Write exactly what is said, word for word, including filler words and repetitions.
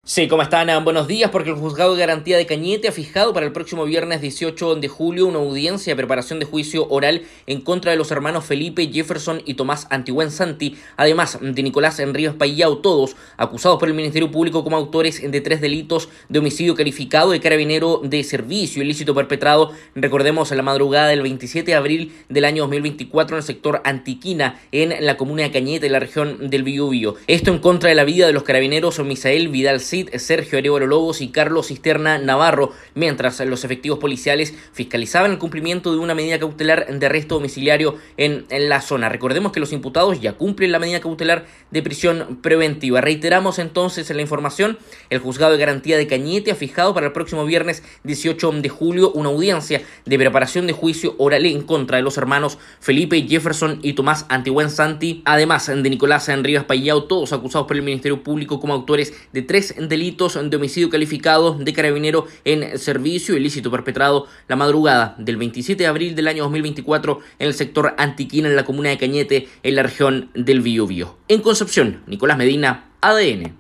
Sí, ¿cómo están? Ah, Buenos días, porque el Juzgado de Garantía de Cañete ha fijado para el próximo viernes dieciocho de julio una audiencia de preparación de juicio oral en contra de los hermanos Felipe Jefferson y Tomás Antigüen Santi, además de Nicolás Enríquez Payao, todos acusados por el Ministerio Público como autores de tres delitos de homicidio calificado, de carabinero de servicio ilícito perpetrado, recordemos, en la madrugada del veintisiete de abril del año dos mil veinticuatro en el sector Antiquina, en la comuna de Cañete, en la región del Biobío. Esto en contra de la vida de los carabineros Misael Vidal Cid, Sergio Arevalo Lobos y Carlos Cisterna Navarro, mientras los efectivos policiales fiscalizaban el cumplimiento de una medida cautelar de arresto domiciliario en, en la zona. Recordemos que los imputados ya cumplen la medida cautelar de prisión preventiva. Reiteramos entonces en la información: el Juzgado de Garantía de Cañete ha fijado para el próximo viernes dieciocho de julio una audiencia de preparación de juicio oral en contra de los hermanos Felipe Jefferson y Tomás Antigüen Santi, además de Nicolás Enríquez Payao, todos acusados por el Ministerio Público como autores de tres delitos de homicidio calificado, de carabinero en servicio ilícito perpetrado la madrugada del veintisiete de abril del año dos mil veinticuatro en el sector Antiquina, en la comuna de Cañete, en la región del Biobío. En Concepción, Nicolás Medina, A D N.